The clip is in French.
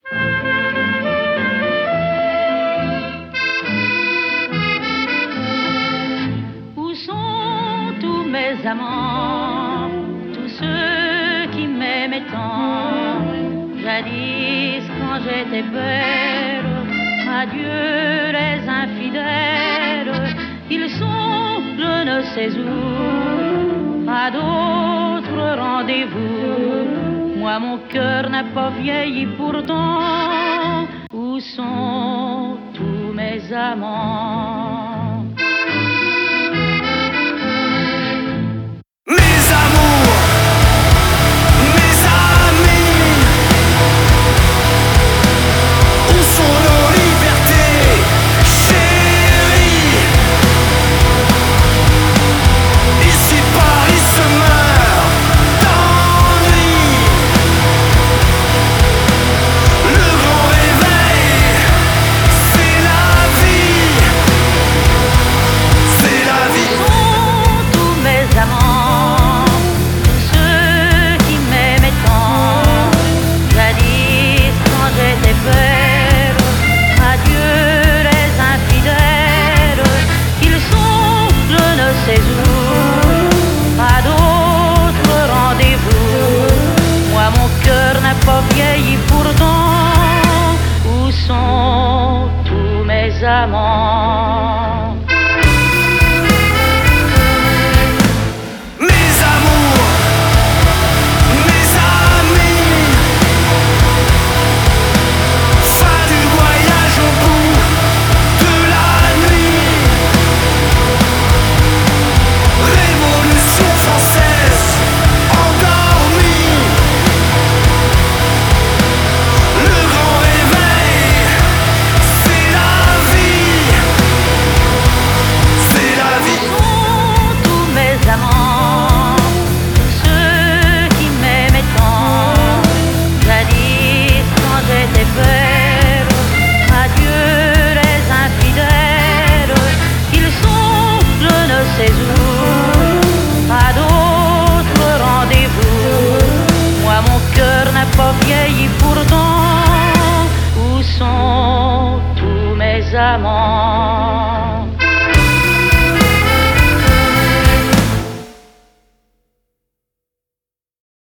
Où sont tous mes amants, tous ceux qui m'aimaient tant, jadis quand j'étais belle? Adieu les infidèles, ils sont je ne sais où, à d'autres rendez-vous. Moi mon cœur n'a pas vieilli pourtant. Où sont tous mes amants? À d'autres rendez-vous. Moi mon cœur n'a pas vieilli pourtant. Où sont tous mes amants? À d'autres rendez-vous. Moi mon cœur n'a pas vieilli pourtant. Où sont tous mes amants?